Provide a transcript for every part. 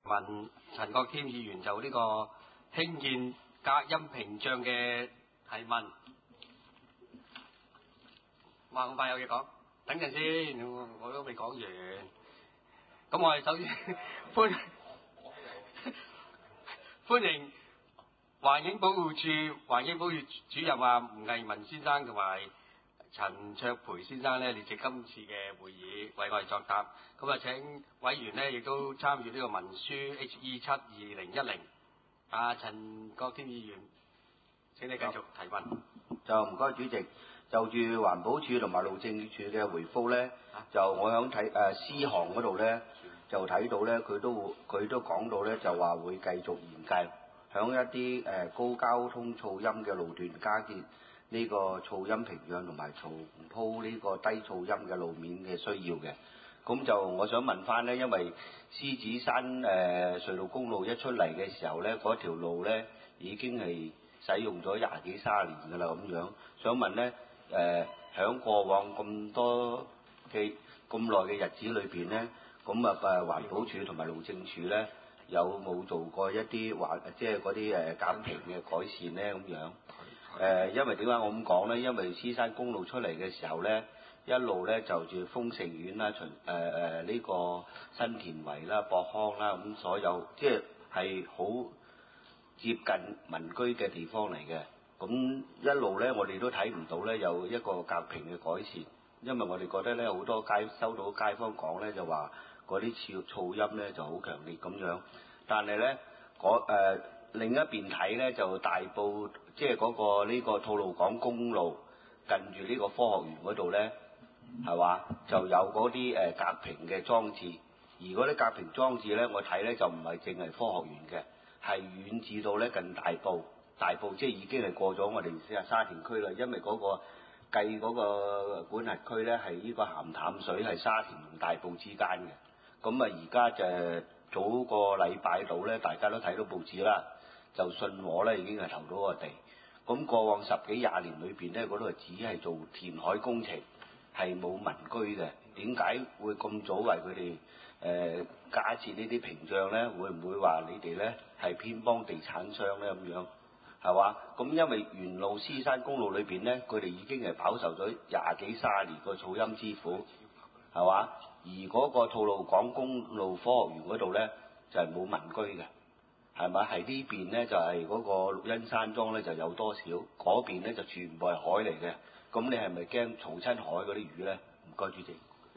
問陳國添議員就呢個興建隔音屏障嘅提問。哇！咁快有嘢講，等陣先，我都未講完。咁我哋首先歡迎環境保護署環境保護主任吳毅文先生同埋陳卓培先生咧列席今次嘅會議，為我哋作答。咁啊，請委員咧亦都參與呢個文書 HE72010。陳國添議員，請你繼續提問。 就唔該主席，就住環保署同埋路政署嘅回覆咧，就我響睇C項嗰度咧，就睇到咧佢都講到咧，就話會繼續研究響一啲高交通噪音嘅路段加建呢個噪音屏障同埋重鋪呢個低噪音嘅路面嘅需要嘅。咁就我想問翻咧，因為獅子山隧道公路一出嚟嘅時候咧，嗰條路咧已經係使用咗20幾30年㗎啦，咁樣想問咧響過往咁多嘅咁耐嘅日子裏邊咧，咁環保署同埋路政署咧有冇做過一啲即係嗰啲減屏嘅改善咧咁樣？因為點解我咁講咧？因為獅山公路出嚟嘅時候咧，一路咧就住豐盛苑啦、呢個新田圍啦、博康啦，咁所有即係好接近民居嘅地方嚟嘅。咁一路咧，我哋都睇唔到咧有一個隔屏嘅改善，因為我哋覺得咧好多收到街坊講咧就話嗰啲噪音咧就好強烈咁樣，但係咧另一邊睇咧就大埔即係嗰個呢個吐露港公路近住呢個科學園嗰度咧，係嘛就有嗰啲隔屏嘅裝置，而嗰啲隔屏裝置咧，我睇咧就唔係淨係科學園嘅，係遠至到咧近大埔即係已經係過咗我哋沙田區啦，因為嗰個計嗰個管轄區咧係呢個鹹淡水係沙田同大埔之間嘅。咁而家就早個禮拜度咧，大家都睇到報紙啦，就信和咧已經係投到個地。咁過往10幾20年裏邊咧，嗰度只係做填海工程，係冇民居嘅。點解會咁早為佢哋加設呢啲屏障咧？會唔會話你哋咧係偏幫地產商咧咁樣？係嘛？咁因為沿路獅山公路裏邊咧，佢哋已經係飽受咗20幾30年個噪音之苦，係嘛？而嗰個吐露港公路科學園嗰度咧就係冇民居嘅，係咪？係呢邊咧就係嗰個綠茵山莊咧就有多少，嗰邊咧就全部係海嚟嘅。咁你係咪驚嘈親海嗰啲魚咧？唔該，主席。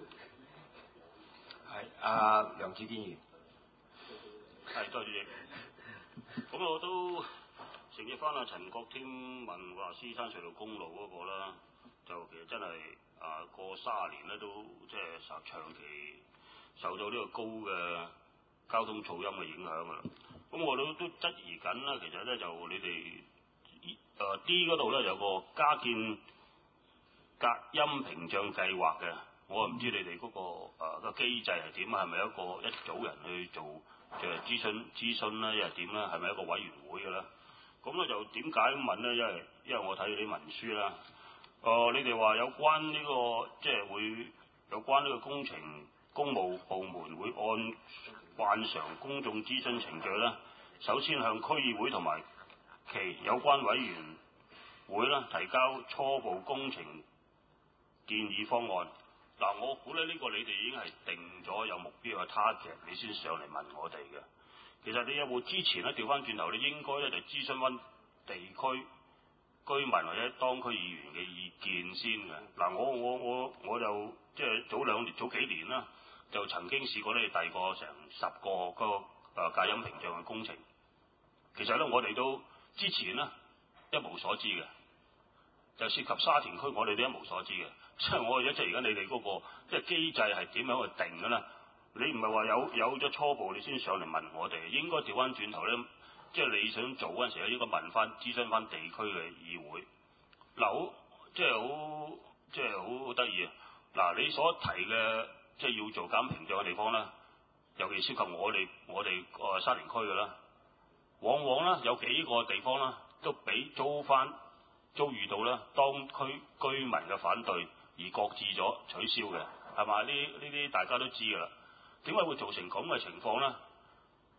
係梁子堅議員。 係，多謝主席。咁我都承接翻陳國添問話獅山隧道公路嗰個啦，就其實真係過30年咧都即係長期受到呢個高嘅交通噪音嘅影響㗎啦。咁我都質疑緊啦，其實咧就你哋D 嗰度咧有個加建隔音屏障計劃嘅，我唔知你哋嗰個機制係點啊？係咪一組人去做諮詢啦，又係點啦？係咪一個委員會嘅啦？咁咧就點解咁問咧？因為我睇啲文書啦，你哋話有關呢個即係會有關呢個工程公務部門會按慣常公眾諮詢程序啦，首先向區議會同埋其有關委員會啦提交初步工程建議方案。嗱，我估咧呢個你哋已經係定咗有目標嘅 target， 你先上嚟問我哋嘅。其實你有冇之前咧調翻轉頭，你應該咧就諮詢翻地區居民或者當區議員嘅意見先嘅。嗱，我就即係早幾年啦，就曾經試過咧遞過成10個嗰個隔音屏障嘅工程。其實咧我哋都之前咧一無所知嘅，就涉及沙田區我哋都一無所知嘅。即係我而家你哋嗰個即係機制係點樣去定嘅咧？你唔係話有咗初步你先上嚟問我哋，應該調翻轉頭咧，即係你想做嗰陣時咧，應該問翻諮詢翻地區嘅議會。嗱，即係好得意啊！嗱，你所提嘅即係要做減屏障嘅地方咧，尤其涉及我哋沙田區嘅啦，往往咧有幾個地方啦都俾遭遇到咧當區居民嘅反對而擱置咗取消嘅，係嘛？呢啲大家都知㗎啦。點解會造成咁嘅情況咧？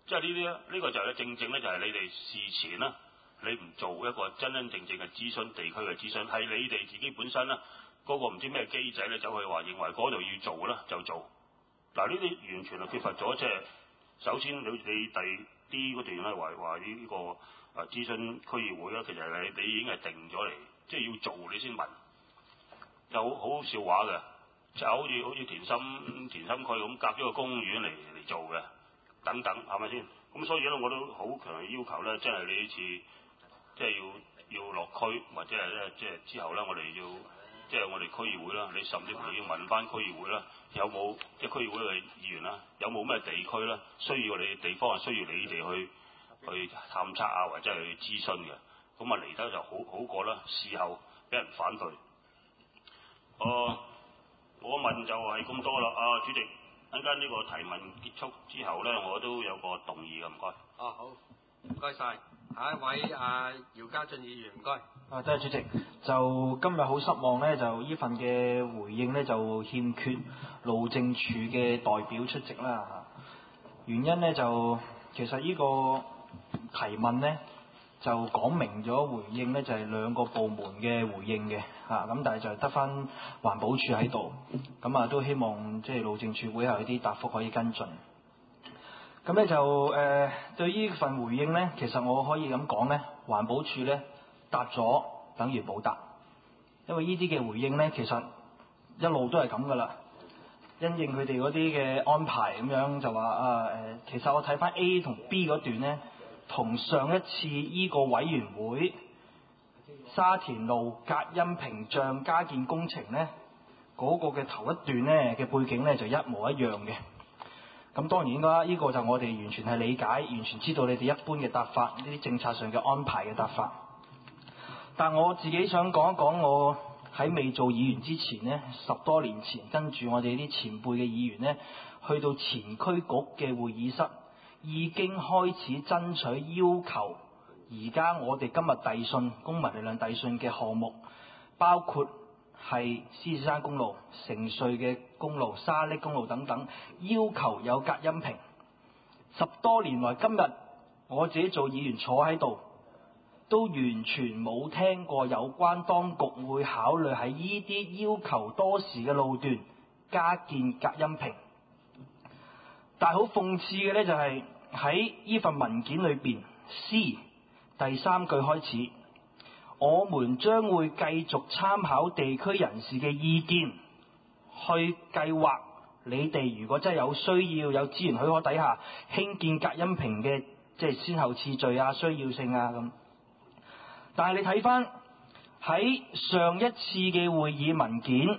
即係呢啲咧，呢個就係正正咧，就係你哋事前啦，你唔做一個真真正正嘅諮詢，地區嘅諮詢，係你哋自己本身啦，嗰個唔知咩機制咧，走去話認為嗰度要做啦就做。嗱呢啲完全係缺乏咗，即係首先你第啲嗰段咧話呢個諮詢區議會咧，其實你已經係定咗嚟，即係要做你先問。有好笑話嘅，就好似田心區咁夾咗個公園嚟做嘅，等等係咪先？咁所以咧，我都好強烈要求咧，即係你呢次即係要落區，或者係咧即係之後咧，我哋要即係我哋區議會啦，你甚至乎要問翻區議會啦，有冇即係區議會嘅議員啦，有冇咩地區咧需要你地方係需要你哋去探測啊，或者係去諮詢嘅，咁啊嚟得就好過啦，事後俾人反對。我問就係咁多啦，主席，陣間呢個提問結束之後咧，我都有個動議嘅，唔該。 好，唔該晒。下一位姚家俊議員，唔該。 多謝主席。就今日好失望咧，就呢份嘅回應咧就欠缺路政署嘅代表出席啦。原因咧就其實呢個提問咧就講明咗回應咧就係兩個部門嘅回應嘅咁但係就得翻環保署喺度，咁都希望即係路政署會有啲答覆可以跟進。咁咧就對於呢份回應咧，其實我可以咁講咧，環保署咧答咗等於冇答，因為呢啲嘅回應咧其實一路都係咁噶啦，因應佢哋嗰啲嘅安排咁樣就話其實我睇翻 A 同 B 嗰段咧，同上一次依個委員會沙田路隔音屏障加建工程咧嗰個嘅頭一段咧嘅背景咧就一模一樣嘅。咁當然啦，呢個就我哋完全係理解，完全知道你哋一般嘅答法，呢啲政策上嘅安排嘅答法。但我自己想講一講，我喺未做議員之前呢，10多年前跟住我哋啲前輩嘅議員呢，去到前區局嘅會議室，已經開始爭取要求。而家我哋今日遞信公民力量遞信嘅項目，包括係獅子山公路、城隧嘅公路、沙礫公路等等，要求有隔音屏。10多年來，今日我自己做議員坐喺度，都完全冇聽過有關當局會考慮喺呢啲要求多時嘅路段加建隔音屏。但係好諷刺嘅呢，就係喺呢份文件裏邊 C 第3句開始，我們將會繼續參考地區人士嘅意見，去計劃你哋如果真係有需要、有資源許可底下興建隔音屏嘅即係先後次序啊、需要性啊咁。但係你睇翻喺上一次嘅會議文件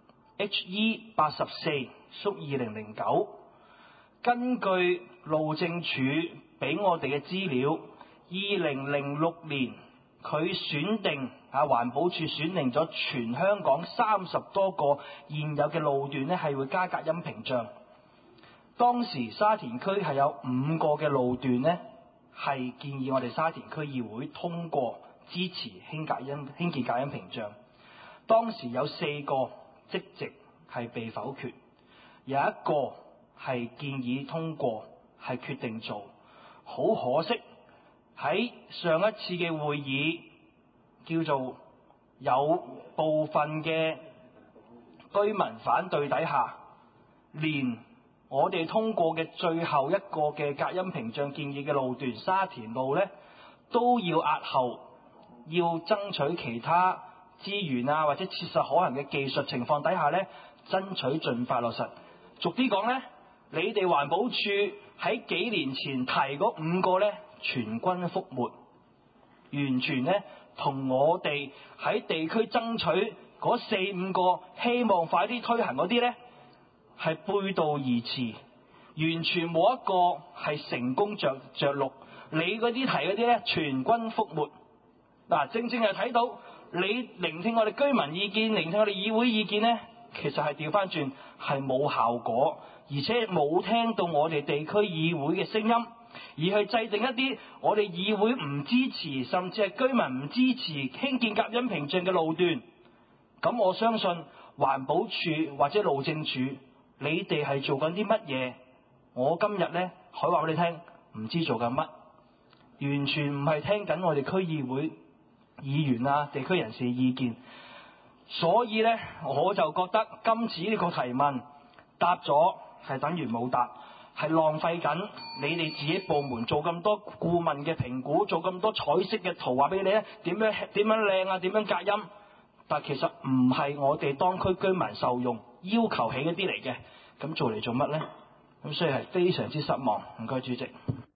HE84 屬2009，根據路政署俾我哋嘅資料，2006年佢選定環保署選定咗全香港30多個現有嘅路段呢係會加隔音屏障。當時沙田區係有5個嘅路段呢係建議我哋沙田區議會通過支持興建隔音屏障。當時有4個即席係被否決，有1個係建議通過，係決定做。好可惜喺上一次嘅會議叫做有部分嘅居民反對底下，連我哋通過嘅最後一個嘅隔音屏障建議嘅路段沙田路呢都要押後，要爭取其他資源啊或者切實可行嘅技術情況底下呢，爭取盡快落實。俗啲講呢，你哋環保署喺幾年前提嗰5個呢全軍覆沒，完全呢同我哋喺地區爭取嗰4-5個希望快啲推行嗰啲呢係背道而馳，完全冇一個係成功着陸。你嗰啲提嗰啲呢全軍覆沒。正正係睇到你聆聽我哋居民意見、聆聽我哋議會意見呢，其實係調翻轉係冇效果，而且冇聽到我哋地區議會嘅聲音，而去制定一啲我哋議會唔支持，甚至係居民唔支持興建隔音屏障嘅路段。咁我相信環保署或者路政署，你哋係做緊啲乜嘢？我今日呢可以話俾你聽， 唔知做緊乜，完全唔係聽緊我哋區議會議員啊、地區人士嘅意見。所以呢，我就覺得今次呢個提問答咗係等於冇答，係浪費緊你哋自己部門做咁多顧問嘅評估，做咁多彩色嘅圖話俾你咧，點樣靚啊，點樣隔音，但其實唔係我哋當區居民受用要求起嗰啲嚟嘅，咁做嚟做乜呢？咁所以係非常之失望。唔該主席。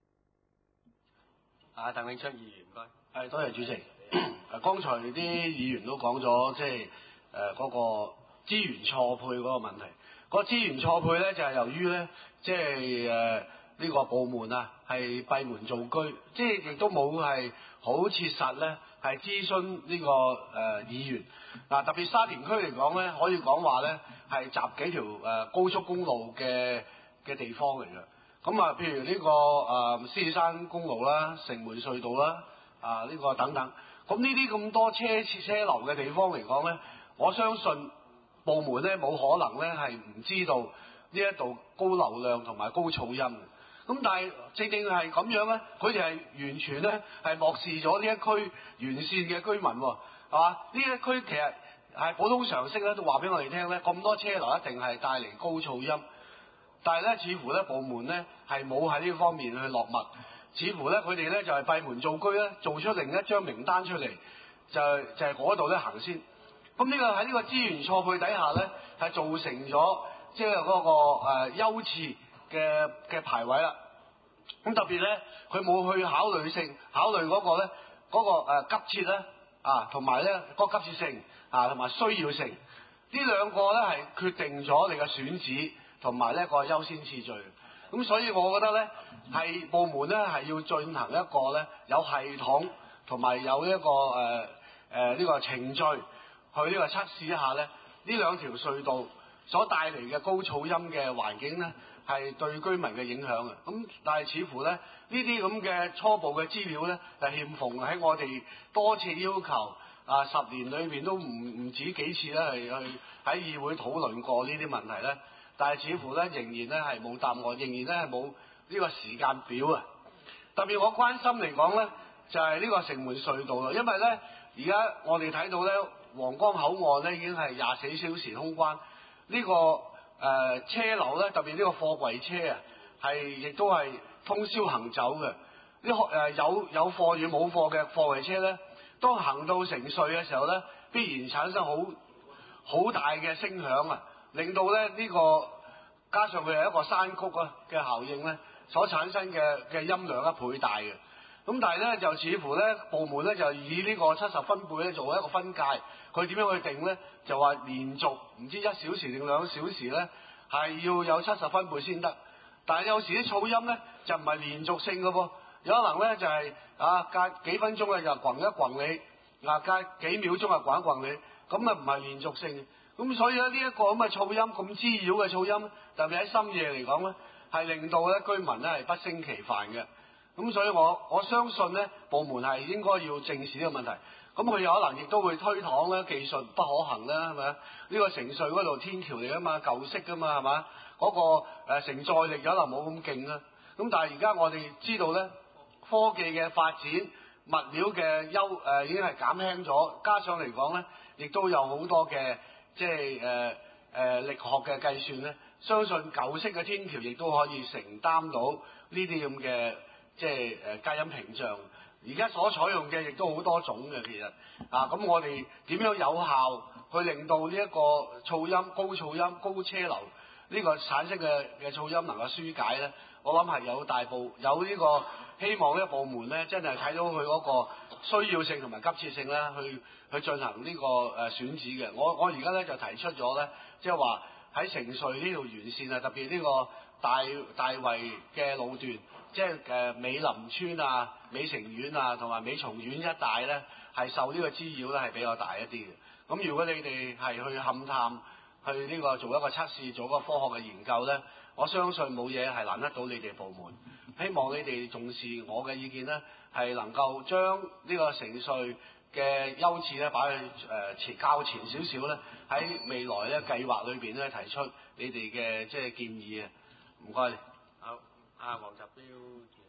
鄧永昌議員，唔該。 多謝主席。剛才啲議員都講咗，即係嗰個資源錯配嗰個問題。個資源錯配咧，就係由於咧，即係呢個部門啊，係閉門造車，即係亦都冇係好切實咧，係諮詢呢個議員。嗱，特別沙田區嚟講咧，可以講話咧係集幾條高速公路嘅地方嚟嘅。咁啊，譬如呢個獅子山公路啦、城門隧道啦、呢個等等。咁呢啲咁多車流嘅地方嚟講咧，我相信部門咧冇可能咧係唔知道呢一度高流量同埋高噪音嘅。咁但係正正係咁樣咧，佢哋係完全咧係漠視咗呢一區沿線嘅居民喎，係嘛？呢一區其實係普通常識咧，都話俾我哋聽咧，咁多車流一定係帶嚟高噪音。但係咧，似乎咧部門咧係冇喺呢方面去落墨，似乎咧佢哋咧就係閉門造車咧，做出另一張名單出嚟，就係嗰度咧行先。咁呢個喺呢個資源錯配底下咧，係造成咗即係嗰個優次嘅排位啦。咁特別咧，佢冇去考慮嗰個咧嗰個急切咧同埋咧嗰個急切性同埋需要性，呢兩個咧係決定咗你嘅選址同埋呢個優先次序。咁所以我覺得咧係部門咧係要進行一個咧有系統同埋有一個呢個程序去呢個測試一下咧呢兩條隧道所帶嚟嘅高噪音嘅環境咧係對居民嘅影響嘅。咁但係似乎咧呢啲咁嘅初步嘅資料咧係欠奉喺我哋多次要求10年裏邊都唔止幾次咧係去喺議會討論過呢啲問題咧。但係似乎咧仍然咧係冇答案，仍然咧係冇呢個時間表啊！特別我關心嚟講咧，就係呢個城門隧道啦，因為咧而家我哋睇到咧皇崗口岸咧已經係24小時通關，呢個車流咧特別呢個貨櫃車啊係亦都係通宵行走嘅，有貨與冇貨嘅貨櫃車咧，當行到城隧嘅時候咧，必然產生好大嘅聲響啊！令到咧呢個加上佢係一個山谷嘅效應咧，所產生嘅音量1倍大嘅。咁但係咧就似乎咧部門咧就以呢個70分貝咧做一個分界，佢點樣去定咧？就話連續唔知1小時定2小時咧係要有70分貝先得。但係有時啲噪音咧就唔係連續性嘅噃，有可能咧就係隔幾分鐘咧就轟一轟你，隔幾秒鐘就轟一轟你，咁啊唔係連續性。咁所以咧呢一個咁嘅噪音咁滋擾嘅噪音，特別喺深夜嚟講咧，係令到咧居民咧係不勝其煩嘅。咁所以我相信咧部門係應該要正視呢個問題。咁佢有可能亦都會推搪咧技術不可行啦，係咪啊？呢個城隧嗰度天橋嚟㗎嘛，舊式㗎嘛，係嘛？嗰個承載力有可能冇咁勁啦。咁但係而家我哋知道咧，科技嘅發展，物料嘅已經係減輕咗，加上嚟講咧，亦都有好多嘅即係力學嘅計算咧，相信舊式嘅天橋亦都可以承擔到呢啲咁嘅即係隔音屏障。而家所採用嘅亦都好多種嘅，其實咁我哋點樣有效去令到呢一個噪音、高噪音、高車流呢個產生嘅噪音能夠疏解咧？我諗係有呢個希望呢個部門咧，真係睇到佢嗰個需要性同埋急切性咧，去進行呢個選址嘅。我而家咧就提出咗咧，即係話喺城隧呢條沿線啊，特別呢個大圍嘅路段，即係美林村啊、美城苑啊同埋美松苑一帶咧，係受呢個滋擾咧係比較大一啲嘅。咁如果你哋係去勘探，去呢個做一個測試，做一個科學嘅研究咧，我相信冇嘢係難得到你哋部門。希望你哋重視我嘅意見咧，係能夠將呢個城隧嘅優次咧擺去較前少少咧，喺未來咧計劃裏邊咧提出你哋嘅即係建議啊！唔該。 好，黃澤標。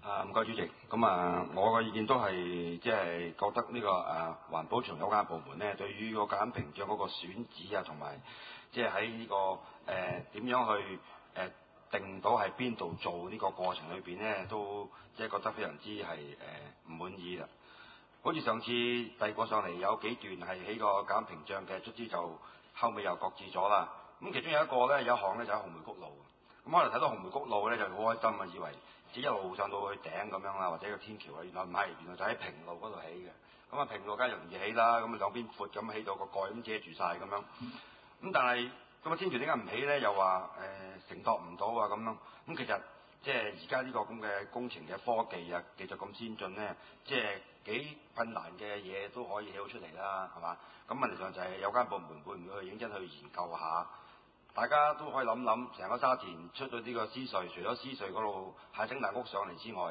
唔該主席。咁我嘅意見都係即係覺得呢個環保署有關部門咧，對於個隔音屏障嗰個選址啊，同埋即係喺呢個點樣去定到喺邊度做呢個過程裏邊咧，都即係覺得非常之係唔滿意啦。好似上次遞過上嚟有幾段係起個隔音屏障嘅，卒之就後尾又擱置咗啦。咁其中有一個咧，有一項咧就喺紅梅谷路。咁可能睇到紅梅谷路咧就好開心啊，以為即係一路上到去頂咁樣啦，或者個天橋啊，原來唔係，原來就喺平路嗰度起嘅。咁平路梗係容易起啦，咁兩邊闊咁起到個蓋咁遮住晒咁樣。咁但係咁天橋點解唔起咧？又話承托唔到啊咁樣。咁其實即係而家呢個咁嘅工程嘅科技啊，技術咁先進咧，即係幾困難嘅嘢都可以起到出嚟啦，係嘛？咁問題上就係有關部門會唔會去認真去研究下？大家都可以諗諗，成個沙田出咗呢個獅隧，除咗獅隧嗰度下整大屋上嚟之外，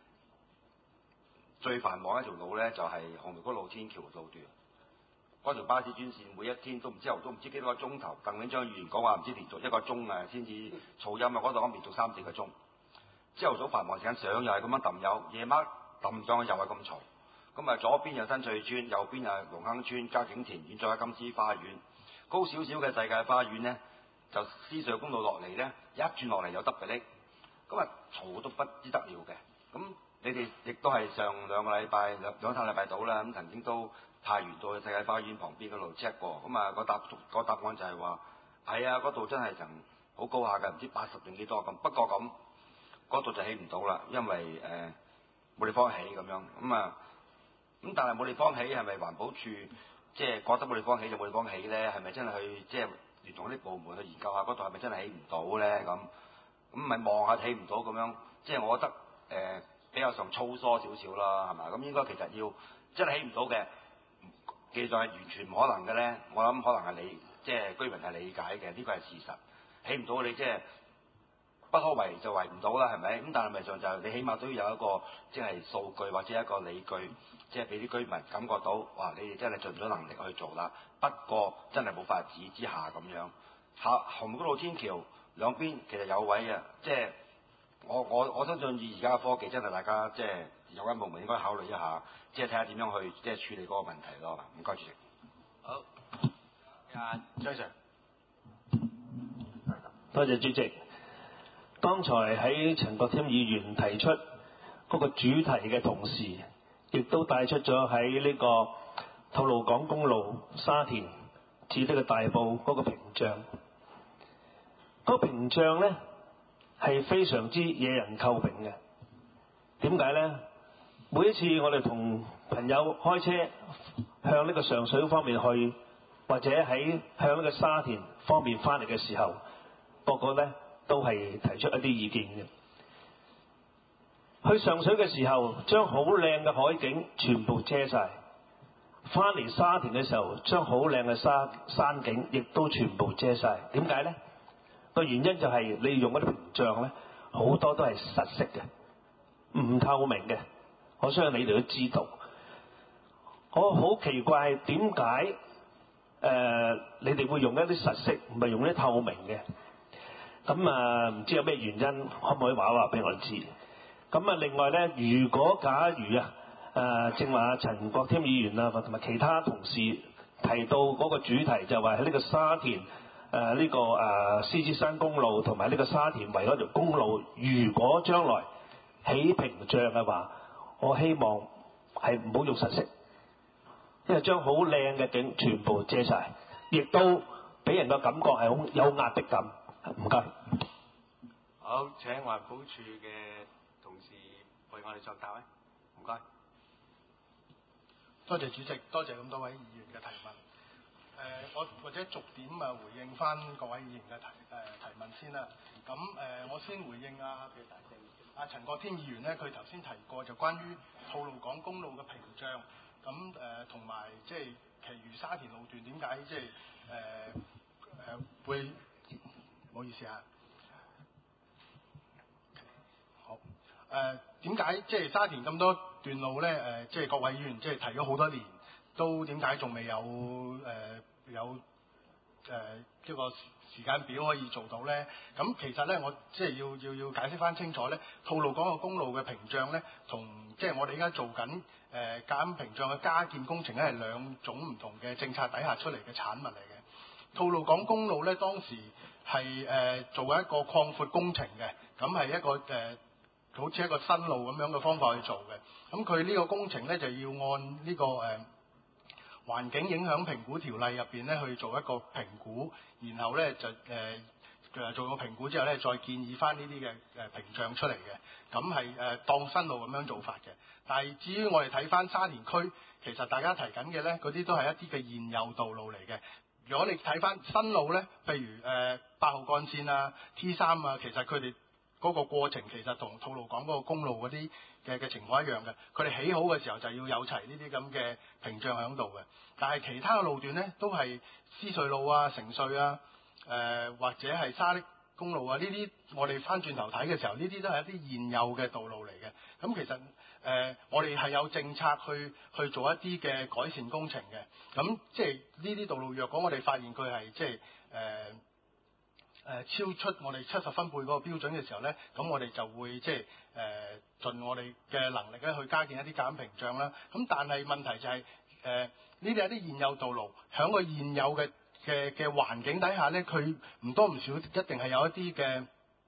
最繁忙一條路咧就係紅梅谷路天橋路段。嗰條巴士專線每一天都唔知都唔知幾多個鐘頭，鄧永章議員講話唔知連續1個鐘先至噪音啊，嗰度可能連續3、4個鐘。朝頭早繁忙時間上又係咁樣揼油，夜晚揼上去又係咁嘈。咁左邊有新翠村，右邊有龍坑村、嘉景田苑，再有金枝花園。高少少嘅世界花園呢，就獅隧公路落嚟呢，一轉落嚟有得嘅呢，咁嘈到不知得了嘅。咁你哋亦都係上2個禮拜、2、3禮拜到啦，咁曾經都派員到去世界花園旁邊嗰度 check 過，咁個答案就係話係啊，嗰度真係層好高下嘅，唔知80定幾多咁。不過咁嗰度就起唔到啦，因為冇地方起咁樣。咁但係冇地方起係咪環保署即係覺得冇地方起就冇地方起咧？係咪真係去即係聯同啲部門去研究下嗰度係咪真係起唔到咧？咁咪望下起唔到咁樣，即係我覺得比較上粗疏少少啦，係嘛？咁應該其實要真係起唔到嘅，技術係完全唔可能嘅咧。我諗可能係即係居民係理解嘅，呢個係事實。起唔到你即係不可為就為唔到啦，係咪？咁但係咪上就你起碼都要有一個即係數據或者一個理據，即係俾啲居民感覺到，哇！你哋真係盡咗能力去做啦。不過真係冇法子之下咁樣。紅梅谷路天橋兩邊其實有位嘅，即係我相信以而家嘅科技，真係大家即係有關部門應該考慮一下，即係睇下點樣去即係處理嗰個問題咯。唔該主席。 好，張 Sir。 多謝主席。剛才喺陳國添議員提出嗰個主題嘅同時，亦都帶出咗喺呢個吐露港公路沙田至呢個大埔嗰個屏障。嗰個屏障咧係非常之惹人詬病嘅。點解咧？每一次我哋同朋友開車向呢個上水方面去，或者喺向呢個沙田方面翻嚟嘅時候，個個咧都係提出一啲意見嘅。去上水嘅時候，將好靚嘅海景全部遮晒；翻嚟沙田嘅時候，將好靚嘅山景亦都全部遮晒。點解咧？個原因就係你用嗰啲屏障咧，好多都係實色嘅，唔透明嘅。我相信你哋都知道。我好奇怪點解你哋會用一啲實色，唔係用啲透明嘅？咁唔知有咩原因，可唔可以話俾我哋知？咁另外咧，如果假如正話陳國添議員啊，同埋其他同事提到嗰個主題，就話喺呢個沙田呢個獅子山公路同埋呢個沙田圍嗰條公路，如果將來起屏障嘅話，我希望係唔好用實色，因為將好靚嘅景全部遮晒，亦都俾人嘅感覺係好有壓迫感。唔該。 好，請環保署嘅同事為我哋作答咧。唔該。 多謝主席，多謝咁多位議員嘅提問。我或者逐點回應翻各位議員嘅提問先啦。咁我先回應陳國添議員咧，佢頭先提過就關於吐露港公路嘅屏障，咁同埋即係其餘沙田路段點解即係會唔好意思啊。好點解即係沙田咁多段路咧？即係各位議員即係提咗好多年，都點解仲未有一個時間表可以做到咧？咁其實咧，我即係要解釋翻清楚咧，吐露港個公路嘅屏障咧，同即係我哋而家做緊減屏障嘅加建工程咧，係兩種唔同嘅政策底下出嚟嘅產物嚟嘅。吐露港公路咧，當時係做一個擴闊工程嘅，咁係一個好似一個新路咁樣嘅方法去做嘅。咁佢呢個工程咧就要按呢個環境影響評估條例入邊咧去做一個評估，然後咧就做個評估之後咧，再建議翻呢啲嘅屏障出嚟嘅，咁係當新路咁樣做法嘅。但係至於我哋睇翻沙田區，其實大家提緊嘅咧，嗰啲都係一啲嘅現有道路嚟嘅。如果你睇翻新路咧，譬如8號幹線啊、T3啊，其實佢哋嗰個過程其實同吐露港嗰個公路嗰啲嘅情況一樣嘅。佢哋起好嘅時候就要有齊呢啲咁嘅屏障喺度嘅。但係其他嘅路段咧，都係獅隧路啊、城隧啊、或者係沙瀝公路啊，呢啲我哋翻轉頭睇嘅時候，呢啲都係一啲現有嘅道路嚟嘅。咁其實我哋係有政策去做一啲嘅改善工程嘅。咁即係呢啲道路，若果我哋發現佢係即係超出我哋70分貝嗰個標準嘅時候咧，咁我哋就會即係盡我哋嘅能力咧去加建一啲隔音屏障啦。咁但係問題就係呢啲係啲現有道路，喺個現有嘅環境底下咧，佢唔多唔少一定係有一啲嘅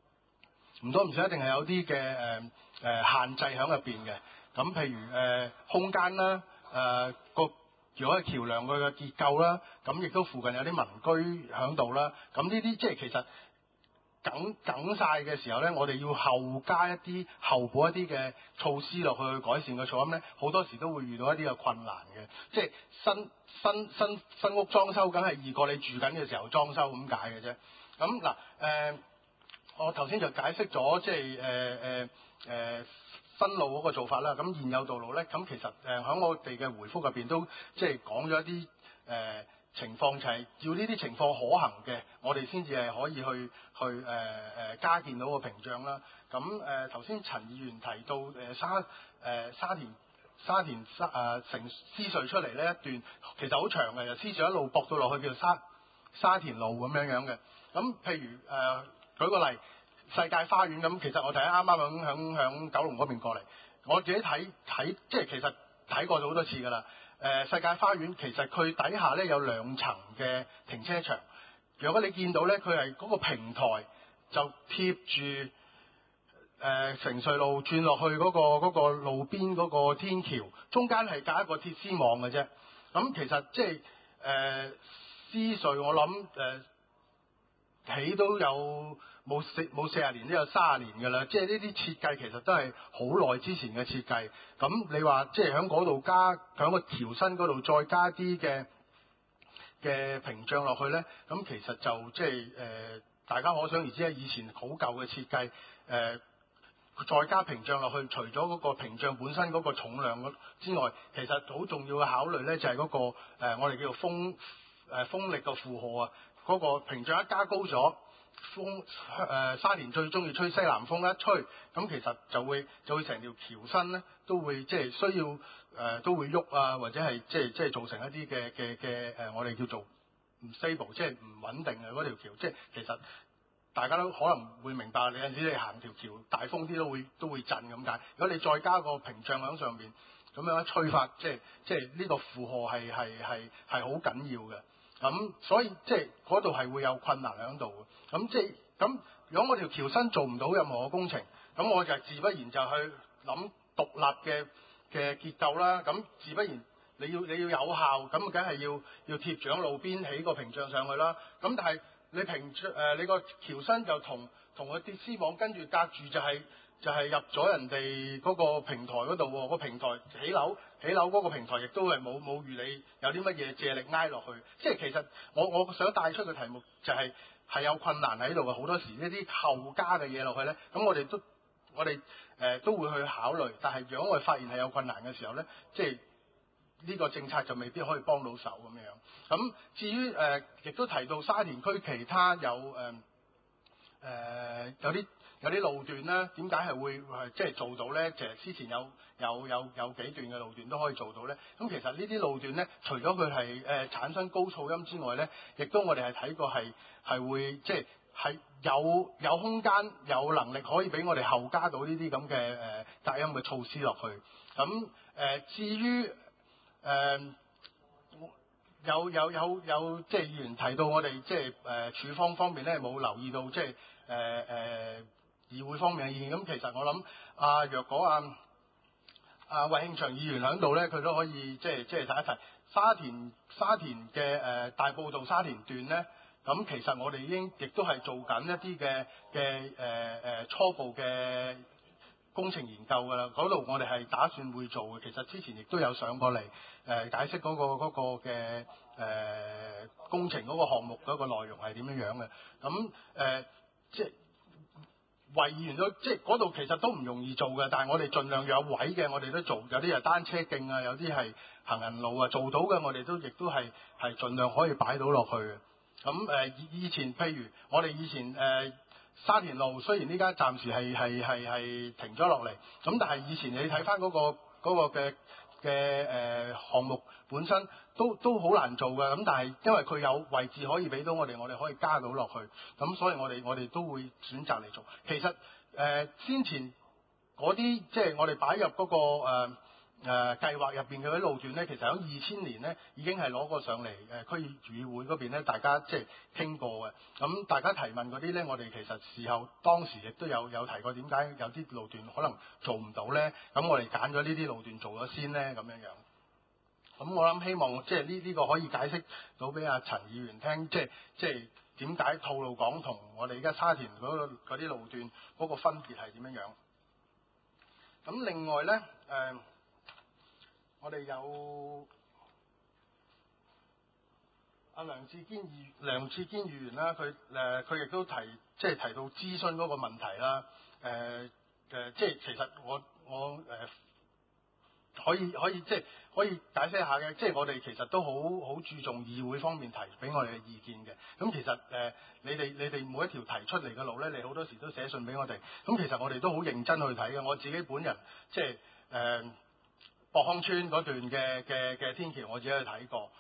限制喺入邊嘅。咁譬如空間啦，如果係橋梁佢嘅結構啦，咁亦都附近有啲民居喺度啦。咁呢啲即係其實梗晒嘅時候咧，我哋要後補一啲嘅措施落去改善個噪音咧，好多時都會遇到一啲嘅困難嘅。即係新屋裝修，梗係易過你住緊嘅時候裝修咁解嘅啫。咁嗱我頭先就解釋咗即係新路嗰個做法啦。咁現有道路咧，咁其實喺我哋嘅回覆入邊都即係講咗一啲情況，就係要呢啲情況可行嘅，我哋先至係可以去加建到個屏障啦。咁頭先陳議員提到沙田城獅隧出嚟呢一段，其實好長嘅，由獅隧一路駁到落去叫做沙田路咁樣嘅。咁譬如舉個例，世界花園咁，其實我哋啱啱響九龍嗰邊過嚟，我自己睇即係其實睇過咗好多次㗎啦。世界花園其實佢底下咧有2層嘅停車場，如果你見到咧，佢係嗰個平台就貼住城隧路轉落去嗰個路邊嗰個天橋，中間係隔一個鐵絲網嘅啫。咁其實即係獅隧，我諗起都有冇40年都有30年㗎啦。即係呢啲設計其實都係好耐之前嘅設計。咁你話即係喺嗰度喺個橋身嗰度再加啲嘅屏障落去咧，咁其實就即係大家可想而知係以前好舊嘅設計再加屏障落去，除咗嗰個屏障本身嗰個重量之外，其實好重要嘅考慮咧就係嗰個我哋叫做風力嘅負荷啊。嗰個屏障一加高咗，沙田最中意吹西南風一吹，咁其實就會成條橋身咧都會即係需要都會喐啊，或者係即係造成一啲嘅我哋叫做唔 stable， 即係唔穩定嘅嗰條橋。即係其實大家都可能會明白，你有陣時你行條橋大風啲都會震咁解。如果你再加個屏障喺上邊，咁樣一吹法，即係呢個負荷係好緊要嘅。咁所以即係嗰度係會有困難喺度嘅。咁如果我條橋身做唔到任何嘅工程，咁我就自不然就去諗獨立嘅結構啦。咁自不然你要有效，咁梗係要貼住喺路邊起個屏障上去啦。咁但係你個橋身就同個鐵絲網跟住隔住就係入咗人哋嗰個平台嗰度喎。個平台起樓嗰個平台亦都係冇預你有啲乜嘢借力挨落去。即係其實我想帶出嘅題目就係有困難喺度嘅。好多時呢啲後加嘅嘢落去咧，咁我哋都會去考慮。但係如果我哋發現係有困難嘅時候咧，即係呢個政策就未必可以幫到手咁樣。咁至於亦都提到沙田區其他有啲有啲路段咧，點解係會即係做到咧？其實之前有幾段嘅路段都可以做到咧。咁其實呢啲路段咧，除咗佢係產生高噪音之外咧，亦都我哋係睇過係會即係有空間有能力可以俾我哋後加到呢啲咁嘅隔音嘅措施落去。咁至於有即係議員提到我哋即係處方方面咧冇留意到即係議會方面嘅意見。咁其實我諗若果衛慶祥議員喺度咧，佢都可以即係提一提沙田嘅大埔道沙田段咧。咁其實我哋亦都係做緊一啲嘅初步嘅工程研究㗎啦，嗰度我哋係打算會做嘅。其實之前亦都有上過嚟解釋嗰個嘅工程嗰個項目嗰個內容係點樣嘅。咁即係為議員都即係嗰度其實都唔容易做嘅，但係我哋盡量有位嘅我哋都做，有啲係單車徑啊，有啲係行人路啊，做到嘅我哋亦都係盡量可以擺到落去嘅。咁以前譬如我哋以前沙田路雖然呢家暫時係停咗落嚟，咁但係以前你睇翻嗰個嘅項目本身都好難做嘅。咁但係因為佢有位置可以俾到我哋可以加到落去，咁所以我哋都會選擇嚟做。其實先前嗰啲即係我哋擺入嗰個計劃入邊嘅嗰啲路段咧，其實喺2000年咧已經係攞過上嚟區議會嗰邊咧，大家即係傾過嘅。咁大家提問嗰啲咧，我哋其實當時亦都有提過，點解有啲路段可能做唔到咧？咁我哋揀咗呢啲路段做咗先咧，咁樣樣。咁我諗希望即係呢個可以解釋到俾阿陳議員聽，即係點解吐露港同我哋而家沙田嗰啲路段嗰個分別係點樣樣。咁另外咧我哋有阿梁志堅議員啦，佢亦都提到諮詢嗰個問題啦。即係其實我可以解釋一下嘅，即係我哋其實都好注重議會方面提俾我哋嘅意見嘅。咁其實你哋每一條提出嚟嘅路咧，你好多時都寫信俾我哋。咁其實我哋都好認真去睇嘅。我自己本人即係博康村嗰段嘅天橋，我自己去睇過。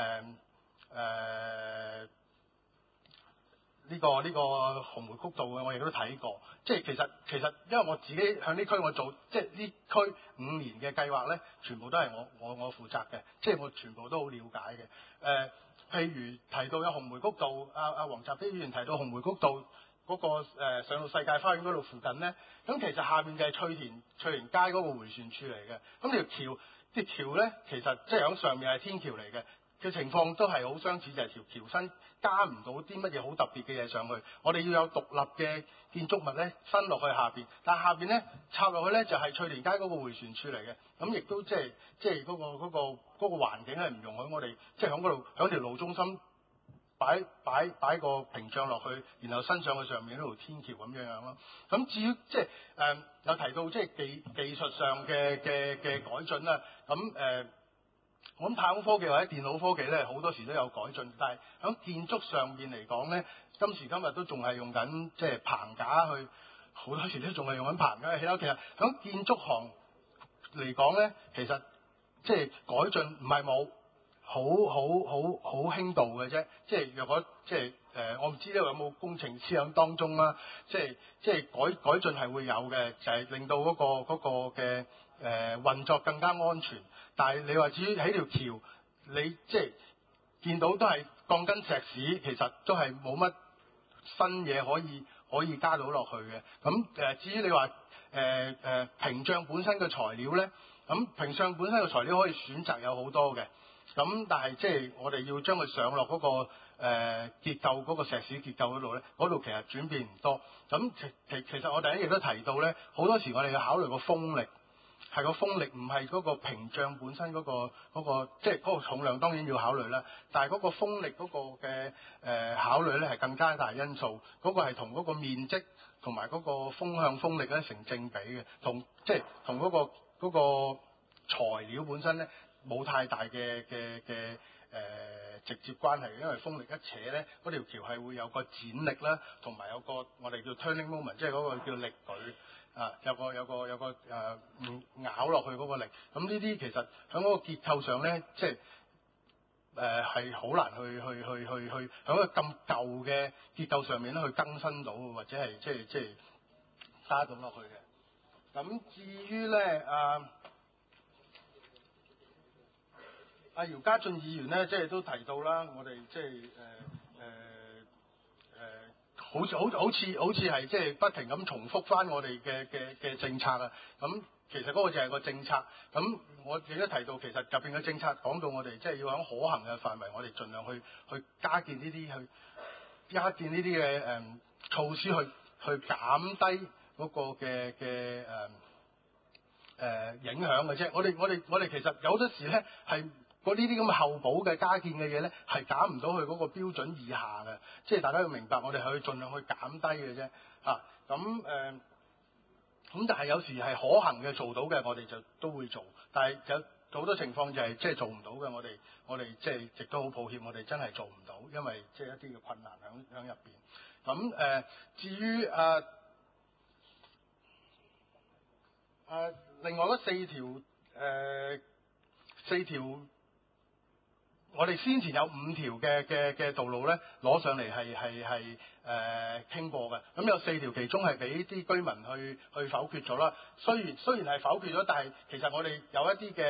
呢個紅梅谷道嘅，我亦都睇過。即係其實，因為我自己向呢區我做，即係呢區5年嘅計劃咧，全部都係我負責嘅，即係我全部都好了解嘅。譬如提到有紅梅谷道，阿黃澤飛議員提到紅梅谷道嗰個上到世界花園嗰度附近咧，咁其實下面就係翠田街嗰個迴旋處嚟嘅。咁條橋咧，其實即係喺上面係天橋嚟嘅。嘅情況都係好相似，就係條橋身加唔到啲乜嘢好特別嘅嘢上去。我哋要有獨立嘅建築物咧，伸落去下邊，但係下邊咧插落去咧就係翠田街嗰個迴旋處嚟嘅。咁亦都即係嗰個環境係唔容許我哋即係喺嗰度喺條路中心擺個屏障落去，然後伸上去上面嗰條天橋咁樣咯。咁至於即係有提到即係技術上嘅改進啦，咁我諗太空科技或者電腦科技咧，好多時都有改進，但係喺建築上邊嚟講咧，今時今日都仲係用緊即係棚架去，好多時都仲係用緊棚架去起樓。其實喺建築行嚟講咧，其實即係改進唔係冇，好輕度嘅啫。即係若果即係我唔知呢度有冇工程師喺當中啦。即係改進係會有嘅，就係令到嗰個嘅運作更加安全。但係你話至於喺條橋，你即係見到都係鋼筋石屎，其實都係冇乜新嘢可以加到落去嘅。咁至於你話屏障本身嘅材料咧，咁屏障本身嘅材料可以選擇有好多嘅。咁但係即係我哋要將佢上落嗰個結構嗰個石屎結構嗰度咧，嗰度其實轉變唔多。咁其實我第一亦都提到咧，好多時我哋要考慮個風力。係個風力，唔係嗰個屏障本身嗰個即係嗰個重量當然要考慮啦。但係嗰個風力嗰個嘅考慮咧係更加大因素。嗰個係同嗰個面積同埋嗰個風向風力咧成正比嘅，即係同嗰個材料本身咧冇太大嘅直接關係，因為風力一扯咧，嗰條橋係會有個剪力啦，同埋有個我哋叫 turning moment， 即係嗰個叫力矩啊，有個咬落去嗰個力。咁呢啲其實喺嗰個結構上咧，即係係好難去喺個咁舊嘅結構上面咧去更新到，或者係即係加到落去嘅。咁至於咧姚家俊議員咧，即係都提到啦，我哋即係好似係即係不停咁重複翻我哋嘅政策啊。咁其實嗰個就係個政策。咁我亦都提到，其實入邊嘅政策講到我哋即係要喺可行嘅範圍，我哋盡量去加建呢啲嘅措施去減低嗰個嘅影響嘅啫。我哋其實有好多時咧係嗰呢啲咁嘅後補嘅加建嘅嘢咧，係減唔到去嗰個標準以下嘅。即係大家要明白，我哋係去盡量去減低嘅啫。咁但係有時係可行嘅做到嘅，我哋就都會做。但係有好多情況就係即係做唔到嘅，我哋即係亦都好抱歉，我哋真係做唔到，因為即係一啲嘅困難喺入邊。咁至於另外嗰四條。我哋先前有5條嘅道路咧攞上嚟係傾過嘅，咁有4條其中係俾啲居民去否決咗啦。雖然係否決咗，但係其實我哋有一啲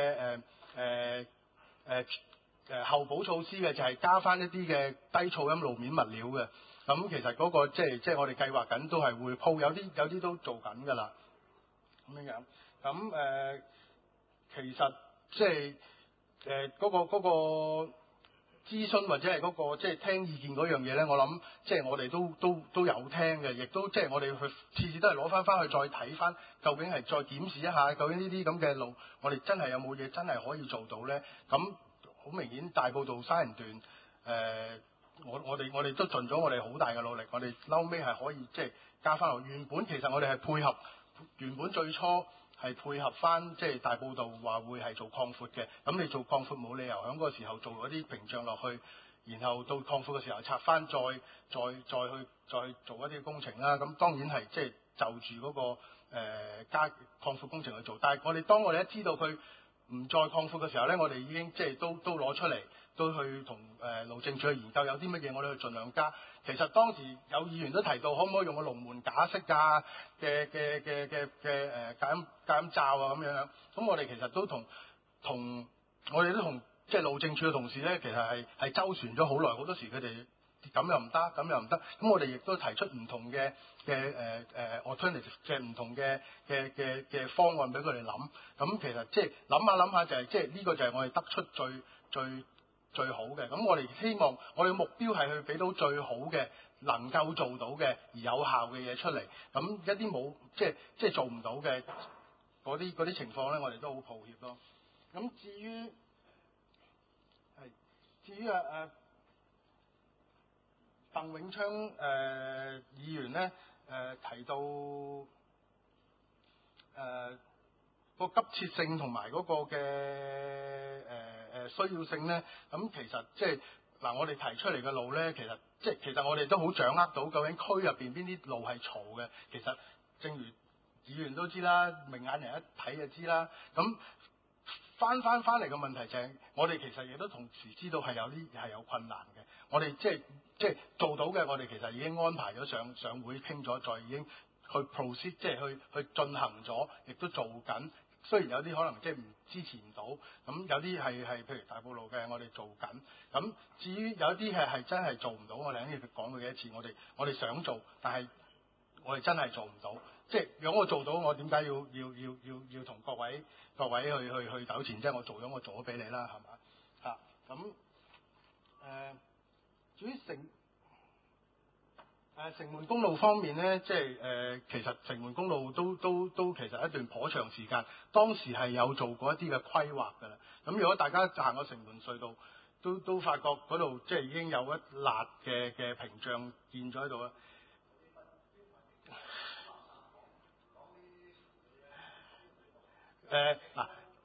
嘅後補措施嘅，就係加翻一啲嘅低噪音路面物料嘅。咁其實嗰個即係我哋計劃緊都係會鋪，有啲都做緊㗎啦。咁樣，咁其實即係。嗰個諮詢或者係嗰個即係聽意見嗰樣嘢咧，我諗即係我哋都有聽嘅，亦都即係我哋去次都係攞翻去再睇翻，究竟係再檢視一下，究竟呢啲咁嘅路，我哋真係有冇嘢真係可以做到咧？咁好明顯，大埔道沙田段我哋都盡咗我哋好大嘅努力，我哋嬲尾係可以即係加翻落。原本其實我哋係配合原本最初。係配合翻即係大埔道話會係做擴闊嘅，咁你做擴闊冇理由喺嗰個時候做嗰啲屏障落去，然後到擴闊嘅時候拆翻，再去做一啲工程啦。咁當然係即係就住嗰個加擴闊工程去做。但係當我哋一知道佢唔再擴闊嘅時候咧，我哋已經即係都攞出嚟，都去同路政署去研究有啲乜嘢，我哋去盡量加。其實當時有議員都提到，可唔可以用個龍門架式嘅隔音罩啊咁樣。咁我哋其實都同即係路政署嘅同事咧，其實係周旋咗好耐，好多時佢哋咁又唔得，咁又唔得。咁我哋亦都提出唔同嘅alternative 嘅唔同嘅方案俾佢哋諗。咁其實即係諗下就係即係呢個就係我哋得出最好嘅。咁我哋希望我哋嘅目標係去俾到最好嘅能夠做到嘅而有效嘅嘢出嚟。咁一啲冇即係做唔到嘅嗰啲情況咧，我哋都好抱歉咯。咁至於鄧永昌議員咧提到個急切性同埋嗰個嘅需要性咧，咁其實即係嗱，我哋提出嚟嘅路咧，其實我哋都好掌握到究竟區入邊邊啲路係嘈嘅。其實正如議員都知啦，明眼人一睇就知啦。咁翻嚟嘅問題就係，我哋其實亦都同時知道係有困難嘅。我哋即係做到嘅，我哋其實已經安排咗上會傾咗，再已經去 proceed， 即係去進行咗，亦都做緊。雖然有啲可能即係支持唔到，咁有啲係譬如大埔路嘅，我哋做緊。咁至於有啲係真係做唔到，我哋啱啱講過幾多次，我哋想做，但係我哋真係做唔到。即係如果我做到，我點解要同各位去糾纏啫？我做咗俾你啦，係嘛？咁至於城門公路方面咧，即係其實城門公路都其實一段頗長時間，當時係有做過一啲嘅規劃㗎啦。咁如果大家行過城門隧道，都發覺嗰度即係已經有一笪嘅屏障建咗喺度啦。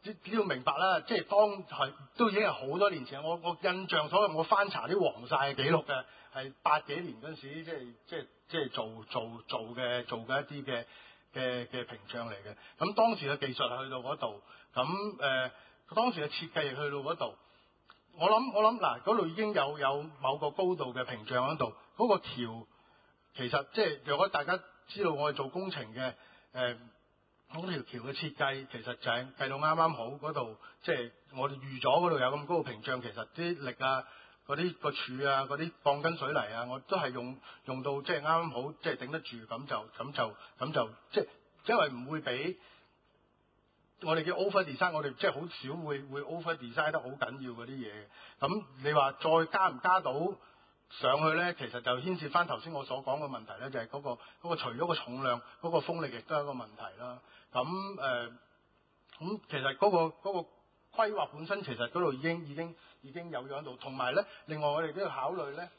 你要明白啦，即係當係都已經係好多年前，我印象所我翻查啲黃曬嘅記錄嘅，係80幾年嗰陣時，即係做嘅一啲嘅屏障嚟嘅。咁當時嘅技術係去到嗰度，咁當時嘅設計亦去到嗰度。我諗嗱，嗰度已經有某個高度嘅屏障喺度，嗰個橋其實即係如果大家知道我哋做工程嘅嗰條橋嘅設計其實就係計到啱啱好嗰度，即係我哋預咗嗰度有咁高嘅屏障，其實啲力啊、嗰啲個柱啊、嗰啲鋼筋水泥啊，我都係用到即係啱啱好，即係頂得住，咁就即係因為唔會俾我哋嘅 over design， 我哋即係好少會 over design 得好緊要嗰啲嘢。咁你話再加唔加到上去咧，其實就牽涉翻頭先我所講嘅問題咧，就係嗰個除咗個重量，嗰個風力亦都係一個問題啦。咁其實嗰個規劃本身其實嗰度已經有咗喺度，同埋咧，另外我哋都要考慮咧，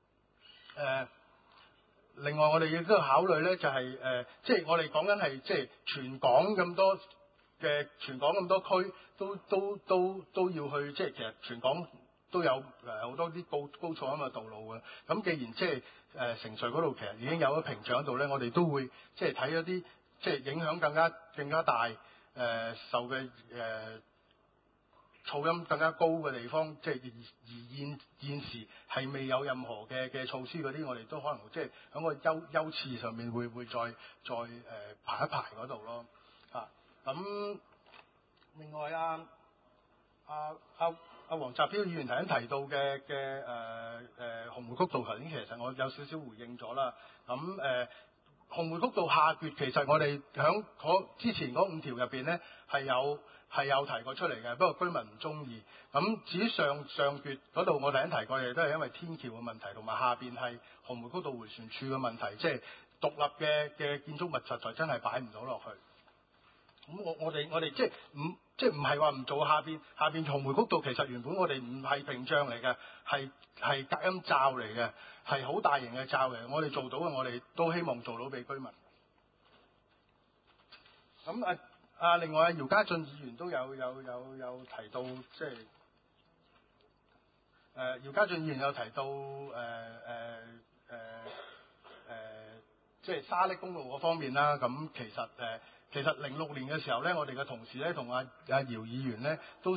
就係即係我哋講緊係即係全港咁多區都要去，即係其實全港都有好多啲高噪音嘅道路嘅。咁既然即係城隧嗰度其實已經有咗屏障喺度咧，我哋都會即係睇一啲即係影響更加大受嘅噪音更加高嘅地方，即係而現時係未有任何嘅措施嗰啲，我哋都可能即係喺個優次上面會再排一排嗰度咯。咁另外黃澤標議員頭先提到嘅紅梅谷道，頭先其實我有少少回應咗啦。紅梅谷道下橛其實我哋響之前嗰5條入邊咧係有提過出嚟嘅，不過居民唔中意。咁至於上橛嗰度，我頭先提過亦都係因為天橋嘅問題，同埋下邊係紅梅谷道迴旋處嘅問題，即係獨立嘅建築物實在真係擺唔到落去。咁我哋即係唔係話唔做下邊紅梅谷道，其實原本我哋唔係屏障嚟嘅，係隔音罩嚟嘅，係好大型嘅罩嚟。我哋做到嘅，我哋都希望做到俾居民。咁另外姚家俊議員都有提到，即係姚家俊議員有提到即係沙瀝公路嗰方面啦。咁其實06年嘅時候咧，我哋嘅同事咧同姚議員咧都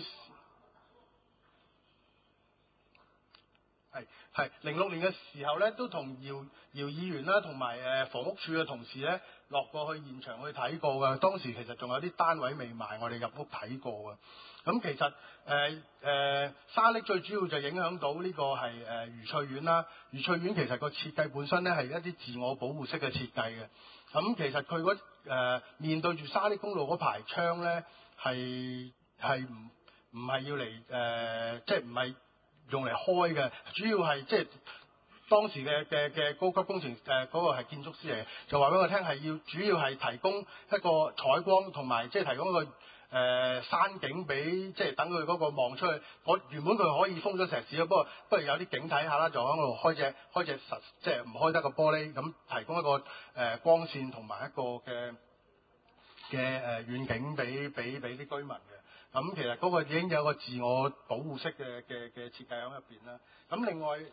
係06年嘅時候咧，都同姚議員啦，同埋房屋處嘅同事咧落過去現場去睇過嘅。當時其實仲有啲單位未賣，我哋入屋睇過嘅。咁其實沙瀝最主要就影響到呢個係愉翠苑啦。愉翠苑其實個設計本身咧係一啲自我保護式嘅設計嘅。咁其實佢面對住沙瀝公路嗰排窗咧，係唔係要嚟即係唔係用嚟開嘅，主要係即係當時嘅高級工程嗰個係建築師嚟嘅，就話俾我聽係主要係提供一個採光同埋即係提供一個山景俾即係等佢嗰個望出去。原本佢可以封咗石屎，不過有啲景睇下啦，就喺度開隻即係唔開得個玻璃，咁提供一個光線同埋一個嘅遠景俾啲居民嘅。咁其實嗰個已經有個自我保護式嘅設計喺入邊啦。咁另外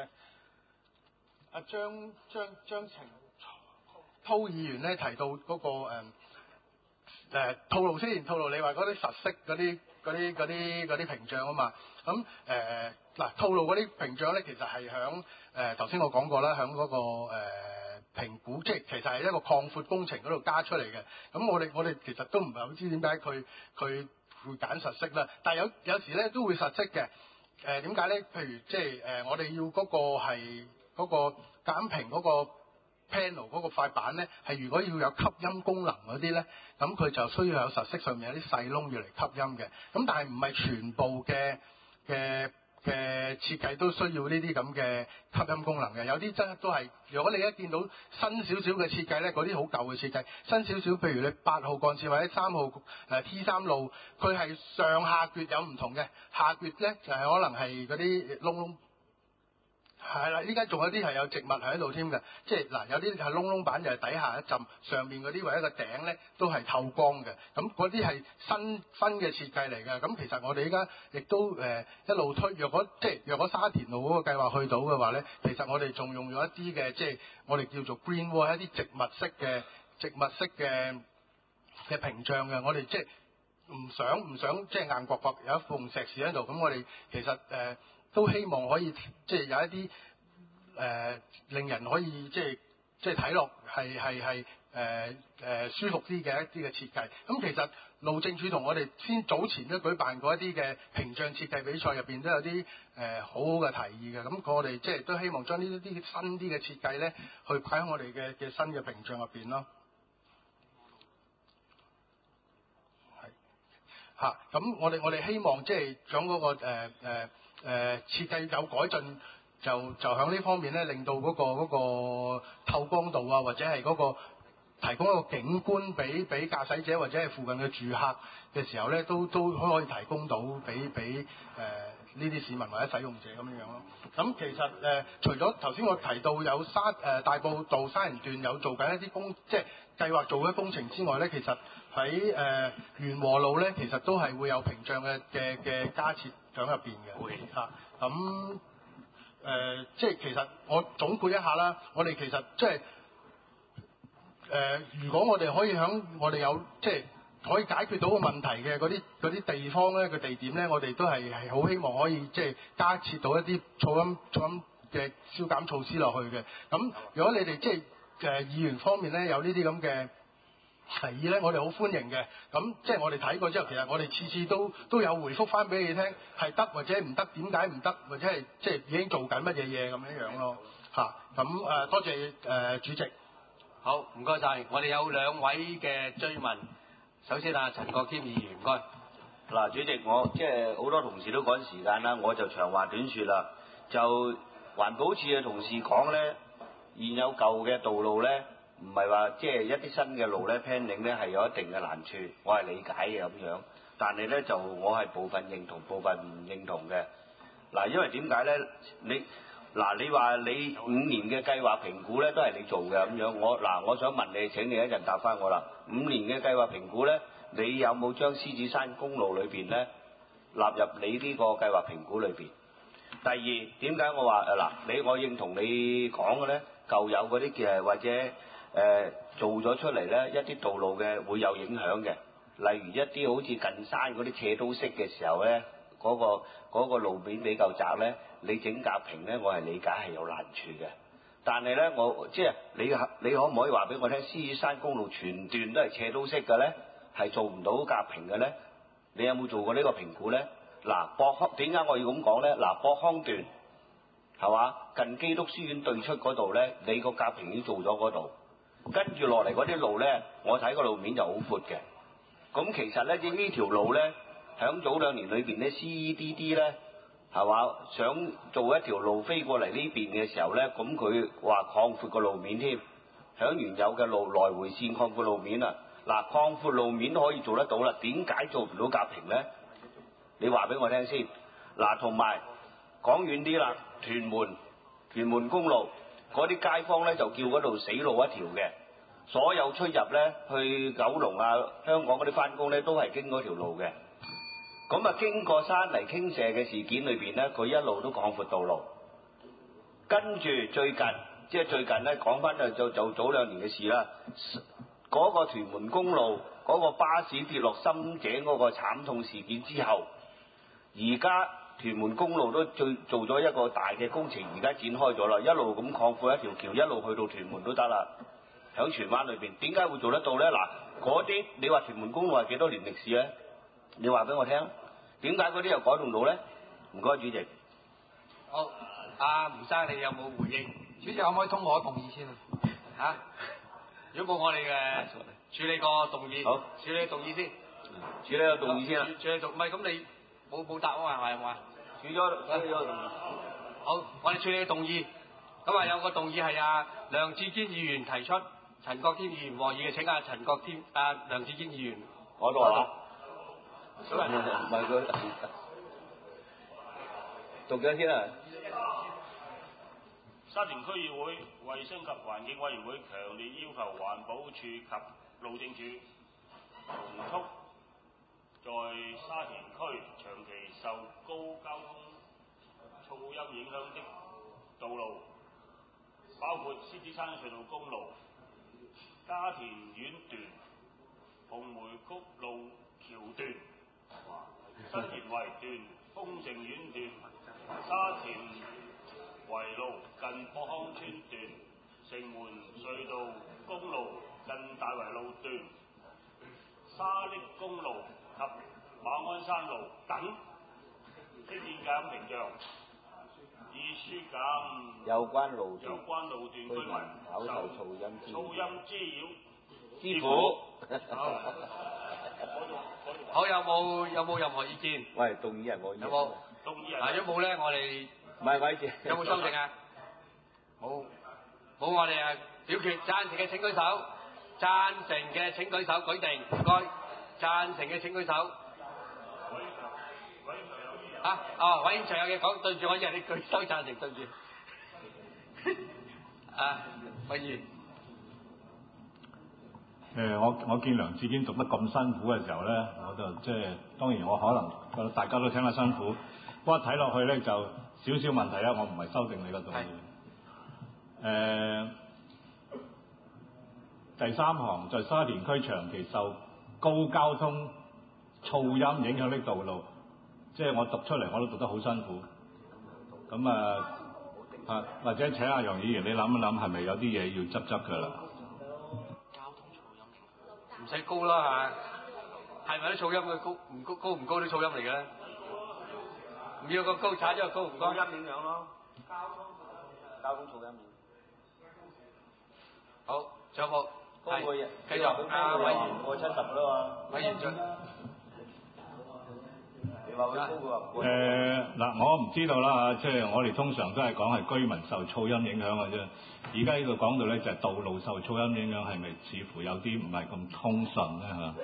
張程濤議員咧提到嗰個套路先，套路你話嗰啲實色嗰啲屏障啊嘛。咁套路嗰啲屏障咧，其實係響頭先我講過啦，響嗰個評估，即係其實係一個擴闊工程嗰度加出嚟嘅。咁我哋其實都唔係好知點解佢會揀實色啦，但係有時咧都會實色嘅。點解咧？譬如即係我哋要嗰個係嗰個減屏嗰個 panel 嗰個塊板咧，係如果要有吸音功能嗰啲咧，咁佢就需要有實色上面有啲細窿要嚟吸音嘅。咁但係唔係全部嘅設計都需要呢啲咁嘅吸音功能嘅，有啲真都係。如果你一見到新少少嘅設計咧，嗰啲好舊嘅設計，新少少譬如你8號幹線或者3號T3路，佢係上下橛有唔同嘅，下橛咧就係可能係嗰啲窿窿係啦，依家仲有啲係有植物喺度添嘅，即係嗱有啲係窿窿板，就係底下一浸，上面嗰啲或者個頂咧都係透光嘅。咁嗰啲係新嘅設計嚟嘅。咁其實我哋依家亦都一路推，若果沙田路嗰個計劃去到嘅話咧，其實我哋仲用咗一啲嘅即係我哋叫做 green wall 一啲植物式嘅屏障嘅。我哋即係唔想即係硬角角有一埲石屎喺度。咁我哋其實都希望可以即係有一啲令人可以即係睇落係舒服啲嘅一啲嘅設計。咁其實路政署同我哋早前都舉辦過一啲嘅屏障設計比賽，入邊都有啲好好嘅提議嘅。咁我哋即係都希望將呢啲新啲嘅設計咧，去擺喺我哋嘅新嘅屏障入邊咯。係咁我哋希望即係將嗰個設計有改進，就喺呢方面咧，令到嗰個透光度啊，或者係嗰個提供一個景觀俾駕駛者或者係附近嘅住客嘅時候咧，都可以提供到俾呢啲市民或者使用者咁樣咯。咁其實除咗頭先我提到有大埔道沙田段有做緊一啲即係計劃做嘅工程之外咧，其實喺元和路咧，其實都係會有屏障嘅加設喺入邊嘅。會嚇咁即係其實我總括一下啦，我哋其實即係如果我哋可以響我哋有即係可以解決到個問題嘅嗰啲地方咧，個地點咧，我哋都係好希望可以即係加設到一啲噪音嘅消減措施落去嘅。咁如果你哋即係議員方面咧有呢啲咁嘅提議咧，我哋好歡迎嘅。咁即係我哋睇過之後，其實我哋次次都有回覆翻俾你聽，係得或者唔得，點解唔得，或者係即係已經做緊乜嘢嘢咁樣咯嚇。咁多謝主席。 好，唔該晒。我哋有兩位嘅追問。首先陳國添議員，唔該。 嗱，主席，我即係好多同事都趕時間啦，我就長話短説啦。就環保署嘅同事講咧，現有舊嘅道路咧，唔係話即係一啲新嘅路咧 planning 咧係有一定嘅難處，我係理解嘅咁樣。但係咧就我係部分認同，部分唔認同嘅。嗱，因為點解咧？你話你5年嘅計劃評估咧都係你做嘅咁樣，我想問你，請你一陣答翻我啦。5年嘅計劃評估咧，你有冇將獅子山公路裏邊咧納入你呢個計劃評估裏邊？第二，點解我話我認同你講嘅咧，舊有嗰啲嘅或者做咗出嚟咧，一啲道路嘅會有影響嘅，例如一啲好似近山嗰啲斜刀式嘅時候咧，嗰個路面比較窄咧，你整夾平咧，我係理解係有難處嘅。但係咧，我即係你可唔可以話俾我聽，獅子山公路全段都係斜刀式嘅咧，係做唔到夾平嘅咧？你有冇做過呢個評估咧？博康點解我要咁講咧？博康段係嘛？近基督書院對出嗰度咧，你個夾平已經做咗嗰度，跟住落嚟嗰啲路咧，我睇個路面就好闊嘅。咁其實咧，呢條路咧，響早2年裏邊咧 ，CEDD 咧係嘛，想做一條路飛過嚟呢邊嘅時候咧，咁佢話擴闊個路面添，響原有嘅路來回線擴闊路面啊！擴闊路面都可以做得到啦，點解做唔到夾平咧？你話俾我聽先。同埋講遠啲啦，屯門公路嗰啲街坊咧就叫嗰度死路一條嘅，所有出入咧去九龍啊、香港嗰啲翻工咧都係經嗰條路嘅。咁啊，經過山泥傾瀉嘅事件裏邊咧，佢一路都擴闊道路。跟住最近咧講翻就早2年嘅事啦。嗰個屯門公路嗰個巴士跌落深井嗰個慘痛事件之後，而家屯門公路都做咗一個大嘅工程，而家展開咗啦，一路咁擴闊一條橋，一路去到屯門都得啦。響荃灣裏邊，點解會做得到咧？嗰啲你話屯門公路係幾多年歷史咧？你話俾我聽，點解嗰啲又改動到咧？唔該，主席。 好，吳生，你有冇回應？ 主席可唔可以通過動議先啊？ 如果冇我哋嘅處理個動議，好，處理動議先， 處理個動議先啦。 處理唔係咁你冇答啊嘛，係咪？ 處理咗。 好，我哋處理動議。咁有個動議係梁志堅議員提出，陳國添議員和議嘅，請梁志堅議員。 我度啊。 唔係佢讀咗先啊。 沙田區議會衛生及環境委員會強烈要求環保署及路政署從速在沙田區長期受高交通噪音影響的道路，包括獅子山隧道公路、嘉田苑段、紅梅谷路橋段、新田圍段、豐盛苑段、沙田圍路近博康村段、城門隧道公路近大圍路段、沙瀝公路及馬鞍山路等興建隔音屏障，以疏減有關路段居民飽受噪音滋擾。 師傅， 好，有冇任何意見？ 喂，動議人我有冇？ 動議人如果冇咧，我哋唔係位住。 有冇修正啊？冇，我哋啊表決，贊成嘅請舉手，贊成嘅請舉手，舉定，唔該，贊成嘅請舉手。委員長有嘢講，對住我，以為你舉手贊成，對住。委員。 我見梁志堅讀得咁辛苦嘅時候咧，我就當然我可能覺得大家都聽得辛苦，不過睇落去咧就少少問題啊，我唔係修正你個動議。第三行在沙田區長期受高交通噪音影響的道路，我讀出嚟我都讀得好辛苦。咁或者請阿楊議員你諗一諗，係咪有啲嘢要執㗎啦？ 唔使高啦係咪啲噪音嘅高唔高啲噪音嚟嘅咧？唔要個高，踩咗個高唔該。 噪音影響咯，交通噪音影響。 好，仲有冇？係繼續。 委員過70啦嘛。 委員長。 你話佢高過我唔知道啦嚇，我哋通常都係講係居民受噪音影響嘅啫。而家呢度講到咧就係道路受噪音影響，係咪似乎有啲唔係咁通順咧嚇？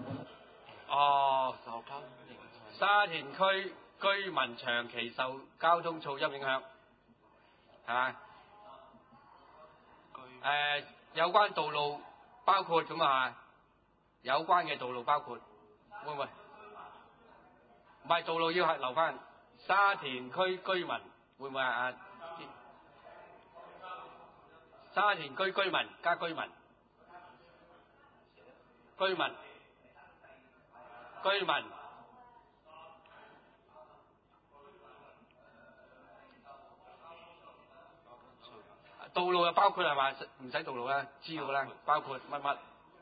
沙田區居民長期受交通噪音影響，係嘛？有關道路包括咁啊？有關嘅道路包括會唔會？唔係道路要係留翻沙田區居民會唔會啊？沙田區居民加居民道路又包括係嘛？唔使道路啦，知道啦，包括乜乜。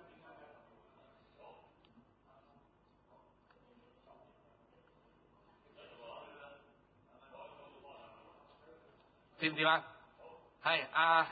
掂唔掂啊？係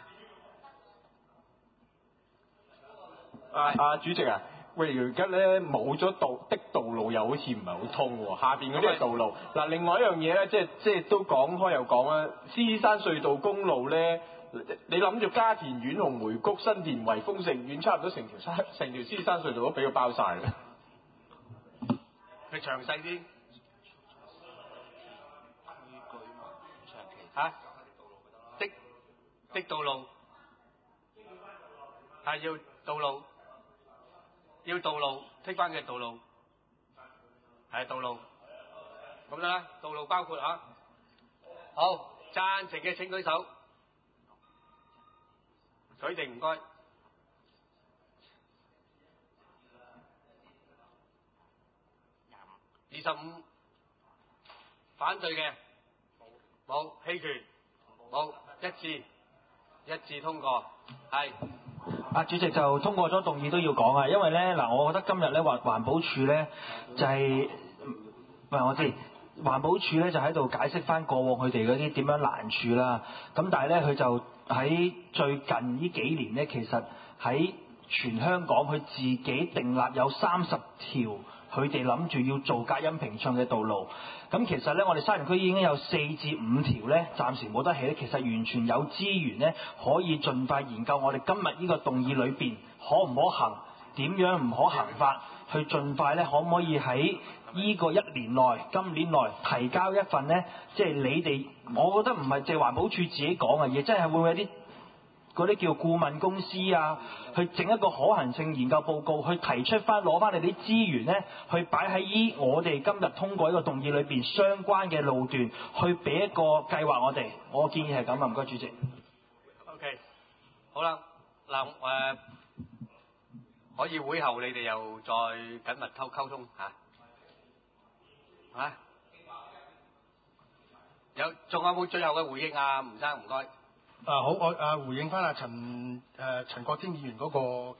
主席啊，喂，而家咧冇咗道路又好似唔係好通喎，下邊嗰啲係道路。嗱，另外一樣嘢咧，即係都講開又講啦，獅山隧道公路咧，你諗住嘉田苑、紅梅谷、新田圍、豐盛苑，差唔多成條獅山隧道都俾佢包晒啦。 佢詳細啲。的道路係要道路剔翻嘅道路係道路咁得啦，道路包括好，贊成嘅請舉手，舉定唔該。25，反對嘅冇，棄權冇，一致通過，係。 主席就通過咗動議都要講啊，因為咧我覺得今日咧環保署咧就係我知環保署咧就喺度解釋翻過往佢哋嗰啲點樣難處啦。咁但係咧佢就喺最近呢幾年咧，其實喺全香港佢自己訂立有30條。佢哋諗住要做隔音屏障嘅道路，咁其實咧，我哋沙田區已經有4至5條咧，暫時冇得起咧。其實完全有資源咧，可以盡快研究我哋今日呢個動議裏邊可唔可行，點樣唔可行法， 去盡快咧，可唔可以喺呢個1年內、今年內提交一份咧？即係你哋，我覺得唔係淨係環保署自己講嘅嘢，真係會唔會有啲嗰啲叫顧問公司啊，去整一個可行性研究報告，去提出翻攞翻你啲資源咧，去擺喺我哋今日通過呢個動議裏邊相關嘅路段，去俾一個計劃我哋。我建議係咁啊，唔該主席。 OK， 好啦，嗱可以會後你哋又再緊密溝通嚇。仲有冇最後嘅回應啊？吳生唔該。 好，我回應翻阿陳國天議員嗰個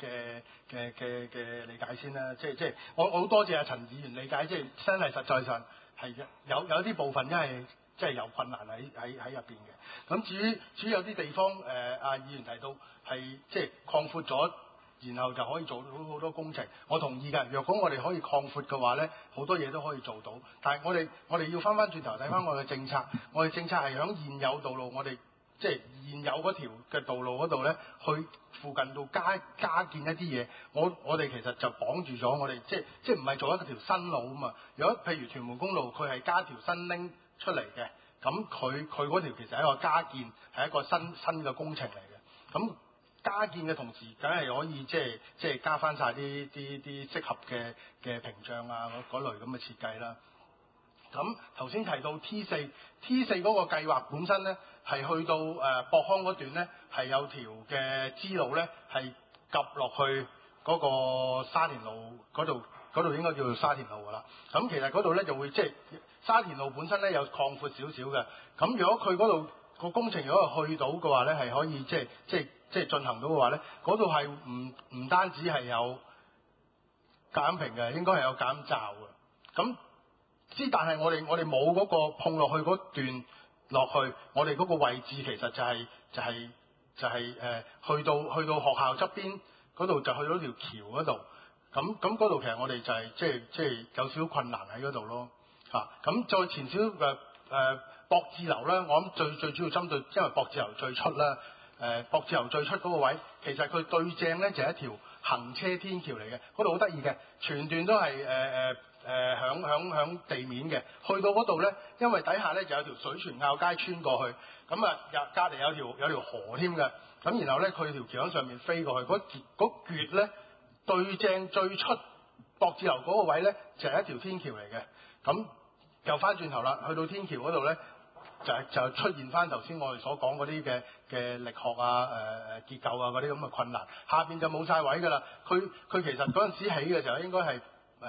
嘅理解先啦。即我好多謝阿陳議員理解，即係真係實在上係有啲部分因為即係有困難喺入邊嘅。咁至於有啲地方阿議員提到係即係擴闊咗，然後就可以做到好多工程，我同意㗎。若果我哋可以擴闊嘅話咧，好多嘢都可以做到。但係我哋要翻轉頭睇翻我哋嘅政策，我哋政策係響現有道路，我哋即係現有嗰條嘅道路嗰度咧，去附近度加建一啲嘢。我哋其實就綁住咗我哋，即係唔係做一條新路啊嘛。如果譬如屯門公路，佢係加條新拎出嚟嘅，咁佢嗰條其實係一個加建，係一個新嘅工程嚟嘅。咁加建嘅同時，梗係可以即係加翻晒啲適合嘅屏障啊嗰類咁嘅設計啦。咁頭先提到 T4 嗰個計劃本身咧，係去到博康嗰段咧，係有條嘅支路咧，係夾落去嗰個沙田路嗰度應該叫做沙田路噶啦。咁其實嗰度咧就會即係沙田路本身咧有擴闊少少嘅。咁如果佢嗰度個工程如果去到嘅話咧，係可以即係進行到嘅話咧，嗰度係唔單止係有隔音屏嘅，應該係有隔音罩嘅。咁但係我哋冇嗰個碰落去嗰段落去，我哋嗰個位置其實就係去到學校側邊嗰度就去到條橋嗰度。咁嗰度其實我哋就係即係有少少困難喺嗰度咯。咁再前少博智樓咧，我諗最主要針對，因為博智樓最出啦。博智樓最出嗰個位，其實佢對正咧就係一條行車天橋嚟嘅，嗰度好得意嘅，全段都係響地面嘅。去到嗰度咧，因為底下咧就有條水泉坳街穿過去，咁啊隔離有條河添嘅，咁然後咧佢條橋喺上面飛過去，嗰橛咧對正最出博智樓嗰個位咧就係一條天橋嚟嘅。咁又翻轉頭啦，去到天橋嗰度咧。就出現翻頭先我哋所講嗰啲嘅力學啊、結構啊嗰啲咁嘅困難，下邊就冇晒位㗎啦。佢其實嗰陣時起嘅時候應該係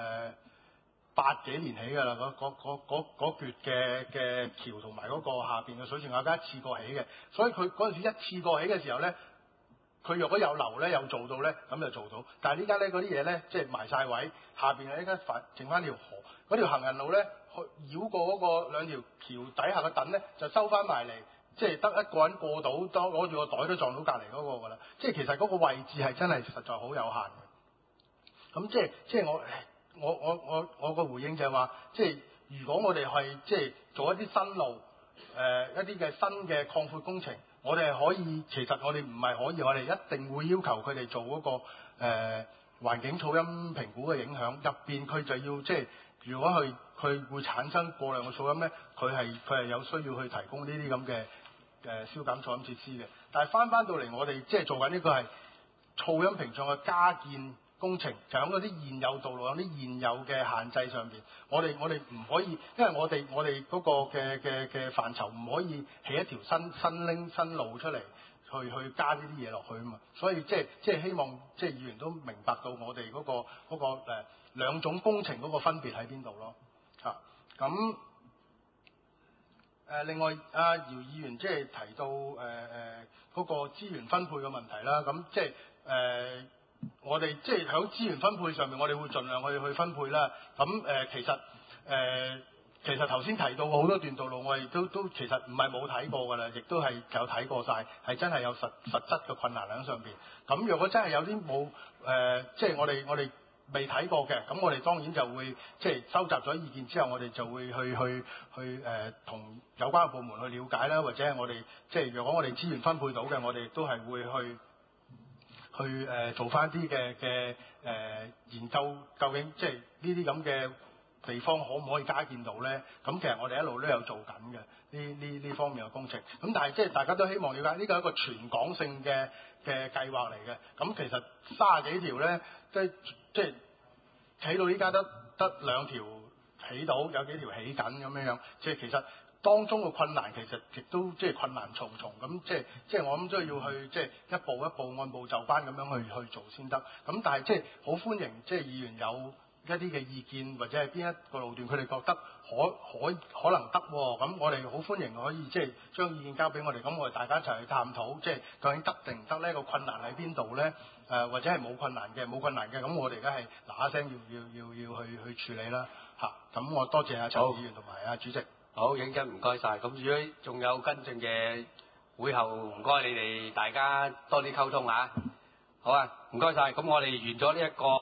80幾年起㗎啦，嗰橛嘅橋同埋嗰個下邊嘅水泉坳街一次過起嘅，所以佢嗰陣時一次過起嘅時候咧，佢若果有樓咧有做到咧，咁就做到。但係依家咧嗰啲嘢咧，即係埋晒位，下邊係依家剩翻條河，嗰條行人路咧。繞過嗰個兩條橋底下嘅墩咧，就收翻埋嚟，即係得一個人過到，攞住個袋都撞到隔離嗰個㗎啦。即係其實嗰個位置係真係實在好有限嘅。咁即係我個回應就係話，即係如果我哋係即係做一啲新路，一啲嘅新嘅擴闊工程，我哋係可以，其實我哋唔係可以，我哋一定會要求佢哋做嗰個環境噪音評估嘅影響入邊，佢就要即係如果佢會產生過量嘅噪音咧，佢係有需要去提供呢啲咁嘅消減噪音設施嘅。但係翻到嚟，我哋即係做緊呢個係噪音屏障嘅加建工程，就喺嗰啲現有道路、有啲現有嘅限制上邊，我哋唔可以，因為我哋嗰個嘅範疇唔可以起一條新路出嚟去加呢啲嘢落去啊嘛。所以即係希望即係議員都明白到我哋嗰個兩種工程嗰個分別喺邊度咯。咁另外姚議員即係提到嗰個資源分配嘅問題啦。咁即係我哋即係喺資源分配上面，我哋會盡量去分配啦。咁其實頭先提到好多段道路，我哋都其實唔係冇睇過㗎啦，亦都係有睇過晒，係真係有實質嘅困難喺上邊。咁若果真係有啲冇即係我哋未睇過嘅，咁我哋當然就會即係收集咗意見之後，我哋就會去同有關嘅部門去了解啦，或者係我哋即係若果我哋資源分配到嘅，我哋都係會做翻啲嘅研究，究竟即係呢啲咁嘅地方可唔可以加建到咧？咁其實我哋一路都有做緊嘅呢方面嘅工程。咁但係即係大家都希望了解，呢個係一個全港性嘅計劃嚟嘅。咁其實30幾條咧，即係起到依家得2條起到，有幾條起緊咁樣。即係其實當中嘅困難其實亦都即係困難重重。咁即係我諗都要去即係一步一步按部就班咁樣去做先得。咁但係即係好歡迎即係議員有一啲嘅意見或者係邊一個路段佢哋覺得可能得喎，咁我哋好歡迎可以即係將意見交俾我哋，咁我哋大家一齊去探討，即係究竟得定唔得呢？個困難喺邊度咧？或者係冇困難嘅，咁我哋而家係嗱嗱聲要去處理啦嚇。咁我多謝阿陳議員同埋阿主席。 好，認真唔該晒。咁如果仲有跟進嘅，會後唔該你哋大家多啲溝通嚇。好啊，唔該晒。咁我哋完咗呢一個。